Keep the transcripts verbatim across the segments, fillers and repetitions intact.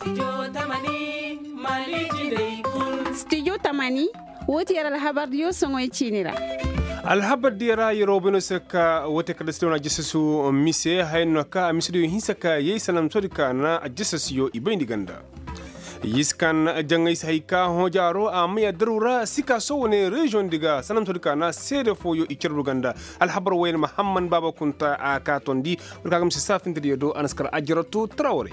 studio tamani woti yara habar yo songoy chinira alhabar dira yorobino saka wote kada stona jisasu mise hayno ka mise do hinsaka yey sanam sodika na jisasu yo ibendi ganda yiskan jangay sayka hojaro amya darura sika so ne region diga sanam sodika na sede fo yo ikirdu ganda alhabar wayn muhammad baba kunta aka tondi urkagam se safin do anaskar ajratu trawre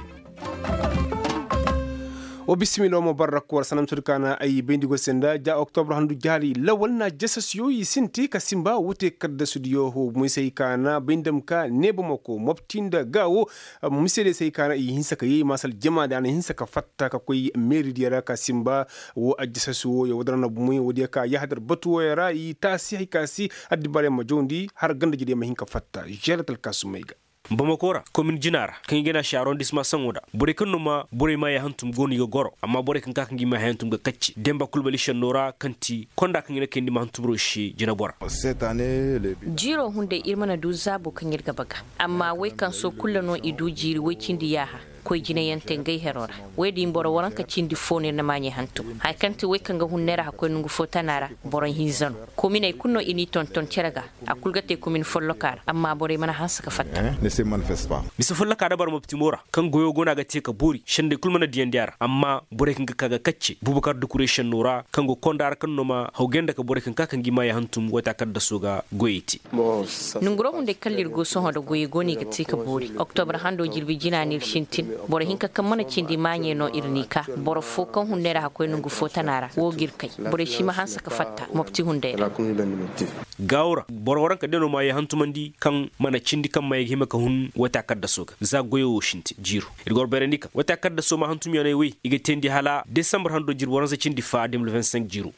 o bismillah mo barrak war sanam sudkana ay bendigo senda ja octobre handu jali lawal na jessas yo yi sinti ka simba wote kadda studio ho musay kana bindam ka nebo mako moptinda gawo musede say kana yi hinsa ka yi masal jama da na hinsa ka fatta ka koy meri diara ka simba wo ajessas wo yo wadrana muy wodi ka yahdar batu yara yi tasi ka si addi bare ma jondi har ganda jide ma hinka fatta jelatal kasumaiga Bamakora commune jinara kan gena shi arrondissement sangoda bore kan numa bore ma ya hantum goni ga goro amma bore kan kan ma hantum ga kacci demba kulbali shanora kanti konda kan gena kendi ma hantum roshi jina bora cette année le jiro hunde irmana du zabo kan yirga baga amma wai kan so kullano idu jiri wai cindi yaha koy jine yante ngay herora wedi mboro waran ka cindi fone na manye hantu hay kanti we kanga hunnera ha koy nungu fotanara boron hinzan komine kunno ini ton ton ceraga akulgate komine follokar amma bore mana hansa ka fatta ne se manifeste pas bisa follokar bar mabti mora kan goyo gona ga te ka buri shande kulmana diyan diara amma bore kanga kaga kacce bubakar decoration nora kango kondar kan noma hawgenda ka bore kanga kan gima ya hantum wata kadda soga goyiti nungro hunde kallir go so hodo goyi goni ga te ka buri october hando jirbi jinanir shintin boro hinka kan mana cindi manye no irnika boro fo kan hundera ha koy nungu fotanara wo girkay boro shima hansa ka fatta mopti hundera gawra boro waran ka deno ma ya hantumandi kan mana cindi kan mai hima ka hun wata kadda soga za goyo shinti jiru irgor berendika wata kadda so ma hantum yana wi iga tendi hala december hando jiru waran sa cindi fa deux mille vingt-cinq jiru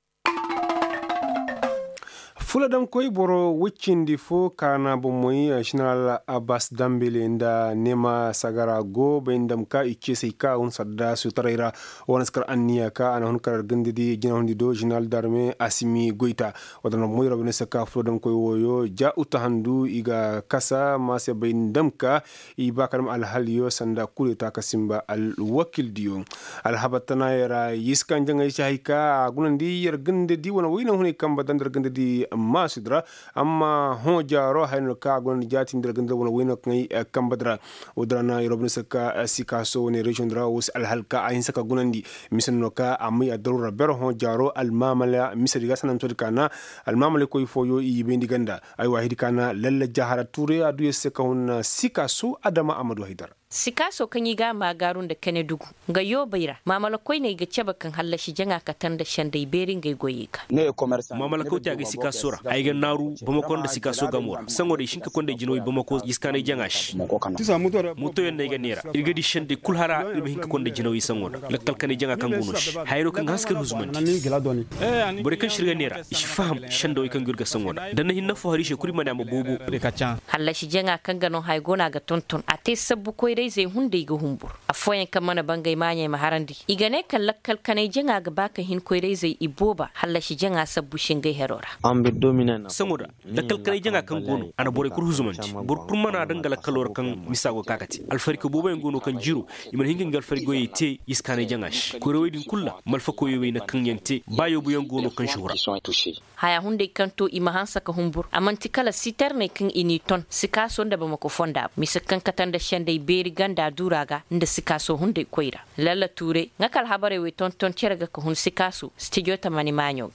fula dam koy boro wiccindi fo kana bo moy general abbas dambele nda nema sagara go be ndam ka icce sey ka on sadda su tarayra wona skar anniya ka ana hon kar gandidi jina hondi do general d'armée asimi goita wadana moy robne saka fula dam koy woyo ja utahandu iga kasa mase be ndam ka i bakaram al haliyo sanda kulita kasimba al wakil diyo al habatana yara yiskan jangay shayka gunandi yer gandidi wona wayna hone kamba dandar gandidi masidra amma ho jaro hayno ka gon jati ndar gandal wona wayno ngay kambadra odrana yorobne saka sika so ne region dra us al halka ayin saka gunandi misanno ka amay adrura ber ho jaro al mamala misri gasanam to kana al mamale koy foyo i bendi ganda ay wahidi kana lalla jahara touré adu saka hon sika so adama amadou haidara sikaso kan yi ga magarun da kane dugu ga yo bayra mamala koy ne ga ceba kan hallashi janga ka tan da shandai berin ga goyi ka ne commerçant mamala ko ta ga sikaso ra ay ga naru bama kon da sikaso ga mora sango de shinka kon da jinoy bama ko iskane jangash muto yende ga nera irga di shande kulhara irbe hinka kon da jinoy sango da lakkal kan janga kan gunush hayro kan haskar huzumandi bore kan shirga nera ishi faham shando kan gurga sango da dan hinna fo harishe kuri mana ma bobo hallashi janga kan ga no hay gona ga tonton ate sabbu koy zai hunde ga humbur a foyen kan mana bangai manye maharandi igane kan lakkal kanai janga ga baka hin koy dai zai iboba hallashi janga sabbu shingai herora an bi dominan samoda lakkal kanai janga kan gono ana bore kur huzumanci bor kur mana dangala kalor kan misago kakati alfari ko boba ngono kan jiru iman hingin gal fari goyi te iskane jangash ko rewidin kulla malfa ko yowe na kan yante bayo bu yangono kan shuhura haya hunde kan to imahan saka humbur amanti kala sitar ne kan ini ton sika sonda ba mako fonda misakan katan da shandai beri ganda duraga nda sikaso hunde koira lalla ture ngakal habare we ton ton cerga ko hun sikaso studio tamani manyoga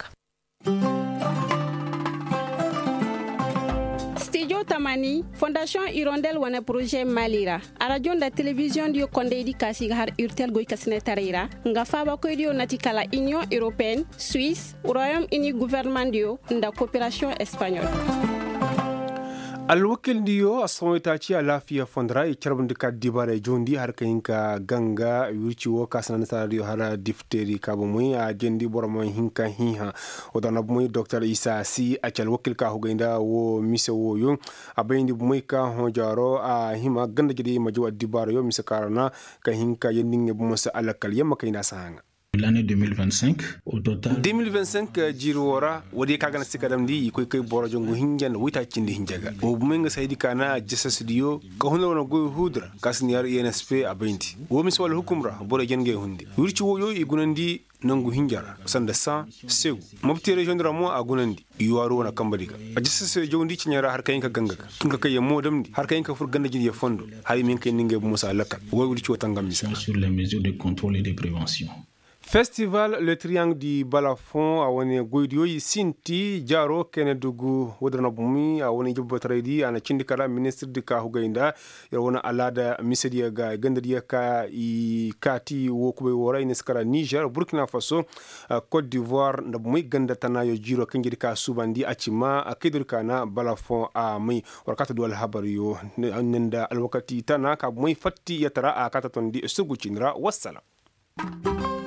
studio tamani fondation hirondelle wana projet malira radio da television dio konde di kasi har urtel goy kasne tarira nga faba ko dio natikala union européenne suisse royaume-uni gouvernement dio nda coopération espagnole alwakil diyo asawita ci alafiya fondra e charbun dika dibare jondi har kayinka ganga wirci wo kasana saradio hara difteri kabo muy a jendi bormo hinka hiha odana muy docteur Isa Si a chal wakil ka hugenda wo mise wo yo abayndi muy ka hojaro a hima ganda jidi majo dibare yo mise karana ka hinka yendinge bu musa alakal yamma kayna sahanga L'année deux mille vingt-cinq, au total. deux mille vingt-cinq jiri wora wadi kagana sikadam di ikoy koy boro jongo hinjan wita cindi hinjaga o bumenga saydi kana jessa studio ka hunna wona goy hudra kasni yar I N S P abenti wo mis wala hukumra boro jenge hundi wurci wo yo igunandi nangu hinjara sanda sa sew mabti region ramo agunandi yuwaru wona kambadiga a jessa se jondi ci nyara har kayin ka ganga kinka kay mo damdi har kayin ka fur ganda jindi ya fondo hay min kay ninge bu musa lakal wo wurci wo tangam misa sur les mesures de contrôle et de prévention. Festival Le Triangle di Balafon a wani goydiyo yi sinti jaro kene dugu wadrana bumi a wani jibba taraydi ana cindi kala ministre di ka hugainda ya wani alada misadi ga gandariya ka i kati wo kube wora ina skara Niger, Burkina Faso, Côte d'Ivoire na bumi ganda tana yo jiro kanjiri ka subandi achima a kidur kana Balafon a mai warkata duwal habar yo nenda alwakati tana ka bumi fatti ya tara a kata tondi sugu chinra wassala.